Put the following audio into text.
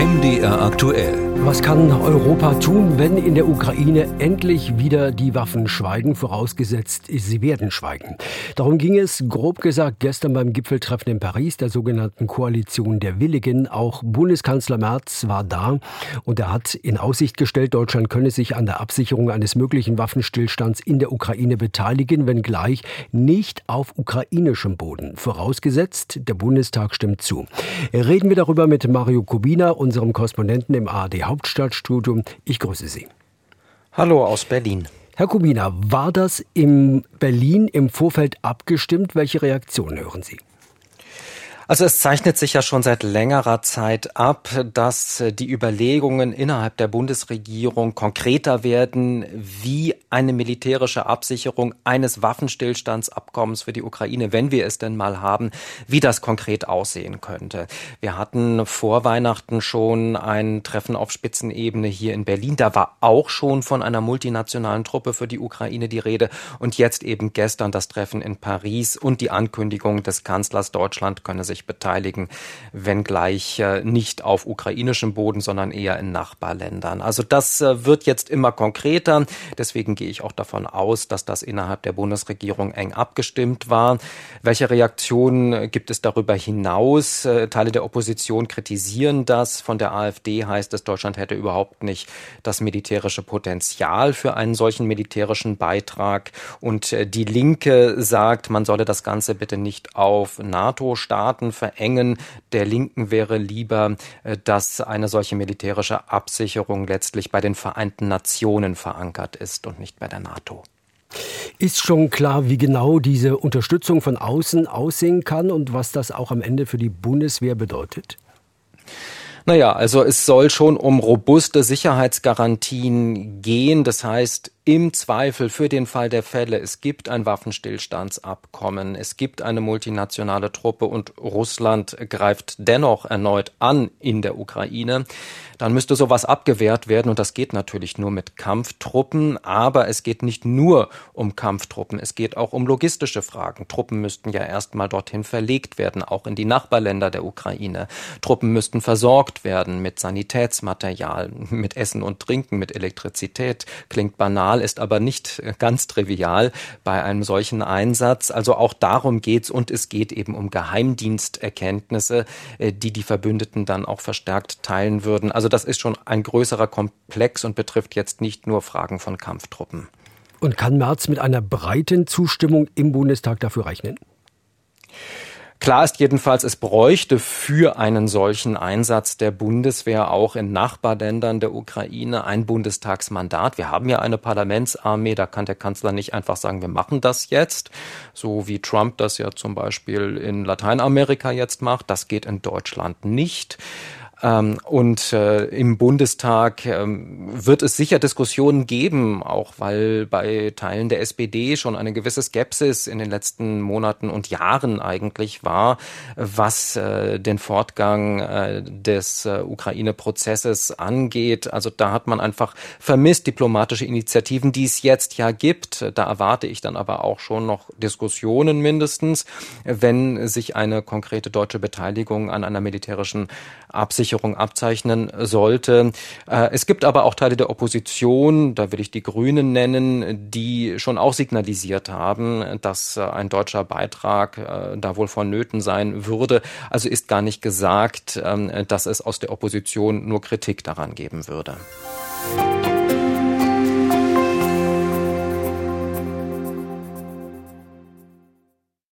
MDR aktuell. Was kann Europa tun, wenn in der Ukraine endlich wieder die Waffen schweigen, vorausgesetzt, sie werden schweigen? Darum ging es, grob gesagt, gestern beim Gipfeltreffen in Paris, der sogenannten Koalition der Willigen. Auch Bundeskanzler Merz war da und er hat in Aussicht gestellt, Deutschland könne sich an der Absicherung eines möglichen Waffenstillstands in der Ukraine beteiligen, wenngleich nicht auf ukrainischem Boden. Vorausgesetzt, der Bundestag stimmt zu. Reden wir darüber mit Mario Kubina, unserem Korrespondenten im ARD Hauptstadtstudio. Ich grüße Sie. Hallo aus Berlin. Herr Kubina, war das in Berlin im Vorfeld abgestimmt? Welche Reaktionen hören Sie? Also es zeichnet sich ja schon seit längerer Zeit ab, dass die Überlegungen innerhalb der Bundesregierung konkreter werden, wie eine militärische Absicherung eines Waffenstillstandsabkommens für die Ukraine, wenn wir es denn mal haben, wie das konkret aussehen könnte. Wir hatten vor Weihnachten schon ein Treffen auf Spitzenebene hier in Berlin. Da war auch schon von einer multinationalen Truppe für die Ukraine die Rede. Und jetzt eben gestern das Treffen in Paris und die Ankündigung des Kanzlers, Deutschland könne sich beteiligen, wenngleich nicht auf ukrainischem Boden, sondern eher in Nachbarländern. Also das wird jetzt immer konkreter. Deswegen gehe ich auch davon aus, dass das innerhalb der Bundesregierung eng abgestimmt war. Welche Reaktionen gibt es darüber hinaus? Teile der Opposition kritisieren das. Von der AfD heißt es, Deutschland hätte überhaupt nicht das militärische Potenzial für einen solchen militärischen Beitrag. Und die Linke sagt, man solle das Ganze bitte nicht auf NATO-Staaten verengen. Der Linken wäre lieber, dass eine solche militärische Absicherung letztlich bei den Vereinten Nationen verankert ist und nicht bei der NATO. Ist schon klar, wie genau diese Unterstützung von außen aussehen kann und was das auch am Ende für die Bundeswehr bedeutet? Naja, also es soll schon um robuste Sicherheitsgarantien gehen. Das heißt, im Zweifel für den Fall der Fälle, es gibt ein Waffenstillstandsabkommen, es gibt eine multinationale Truppe und Russland greift dennoch erneut an in der Ukraine, dann müsste sowas abgewehrt werden und das geht natürlich nur mit Kampftruppen, aber es geht nicht nur um Kampftruppen, es geht auch um logistische Fragen. Truppen müssten ja erstmal dorthin verlegt werden, auch in die Nachbarländer der Ukraine. Truppen müssten versorgt werden mit Sanitätsmaterial, mit Essen und Trinken, mit Elektrizität. Klingt banal, ist aber nicht ganz trivial bei einem solchen Einsatz. Also auch darum geht's und es geht eben um Geheimdiensterkenntnisse, die die Verbündeten dann auch verstärkt teilen würden. Also das ist schon ein größerer Komplex und betrifft jetzt nicht nur Fragen von Kampftruppen. Und kann Merz mit einer breiten Zustimmung im Bundestag dafür rechnen? Klar ist jedenfalls, es bräuchte für einen solchen Einsatz der Bundeswehr auch in Nachbarländern der Ukraine ein Bundestagsmandat. Wir haben ja eine Parlamentsarmee, da kann der Kanzler nicht einfach sagen, wir machen das jetzt, so wie Trump das ja zum Beispiel in Lateinamerika jetzt macht. Das geht in Deutschland nicht. Und im Bundestag wird es sicher Diskussionen geben, auch weil bei Teilen der SPD schon eine gewisse Skepsis in den letzten Monaten und Jahren eigentlich war, was den Fortgang des Ukraine-Prozesses angeht. Also da hat man einfach vermisst diplomatische Initiativen, die es jetzt ja gibt. Da erwarte ich dann aber auch schon noch Diskussionen mindestens, wenn sich eine konkrete deutsche Beteiligung an einer militärischen Absicherung abzeichnen sollte. Es gibt aber auch Teile der Opposition, da will ich die Grünen nennen, die schon auch signalisiert haben, dass ein deutscher Beitrag da wohl vonnöten sein würde. Also ist gar nicht gesagt, dass es aus der Opposition nur Kritik daran geben würde.